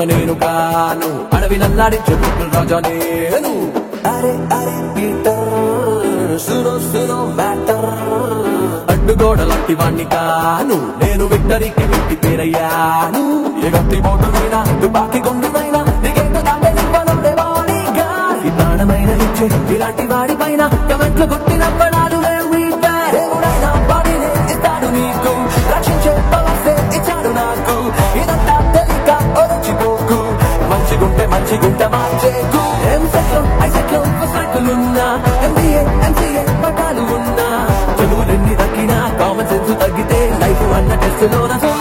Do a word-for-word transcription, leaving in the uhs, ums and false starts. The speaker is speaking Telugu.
నేను కాను అడవి నల్లాడించే పుట్టు రాజా నేను అరే అరే పీటర్ సునో సునో మ్యాటర్ అడ్డుగోడలాంటి వాణ్ణి కాను నేను విక్టరీకి వ్యక్తి పేరయ్యాను ఏ గట్టి బోటునైనా తుపాకి గుండునైనా నీకేంటో దాంటే నింపనుండే వాడిగా ఈ ప్రాణమైన ఇచ్చే ఇలాంటి వాడి పైన కమెంట్లు కొట్టిన పడాలు దేవుడైనా బాడీనే ఇస్తాడు నీకు రక్షించే పవర్సే ఇచ్చాడు నాకు ఇదంతా తెలియక ఒరచిపోకు మంచిగుంటే మంచిగుంట మార్చేకు ఎంసెట్లో ఐసెట్లో ఫస్ట్లున్నా ఎంబీఏ ఎంసీఏ పట్టాలు ఉన్నా చదువులెన్ని తగ్గినా కామన్ సెన్స్ తగ్గితే లైఫ్ అన్న టెస్ట్ లోన